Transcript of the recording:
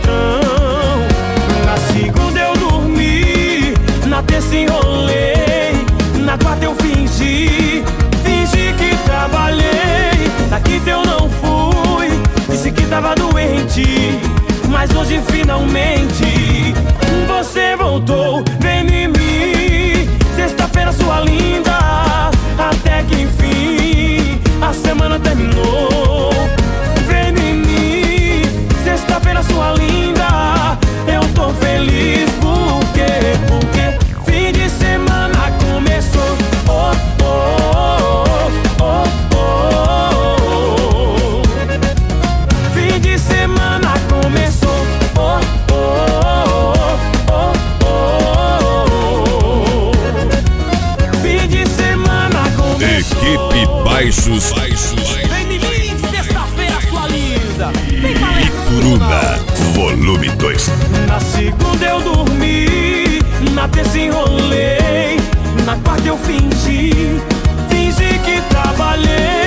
patrão. Na segunda eu dormi, na terça enrolei, na quarta eu fingi que trabalhei. Na quinta eu não fui, disse que tava doente, mas hoje finalmente você voltou, vem em mim. Sexta-feira sua linda, até que enfim a semana terminou. Vem em mim, sexta-feira sua linda, eu tô feliz porque fim de semana começou. Oh, oh, oh, oh, oh. Fim de semana começou. Oh, oh, oh, oh, oh. Fim de semana começou. Equipe Baixos. Vem em mim, sexta-feira sua linda. Turuna, volume 2. Na segunda eu dormi, na terça enrolei, na quarta eu fingi que trabalhei.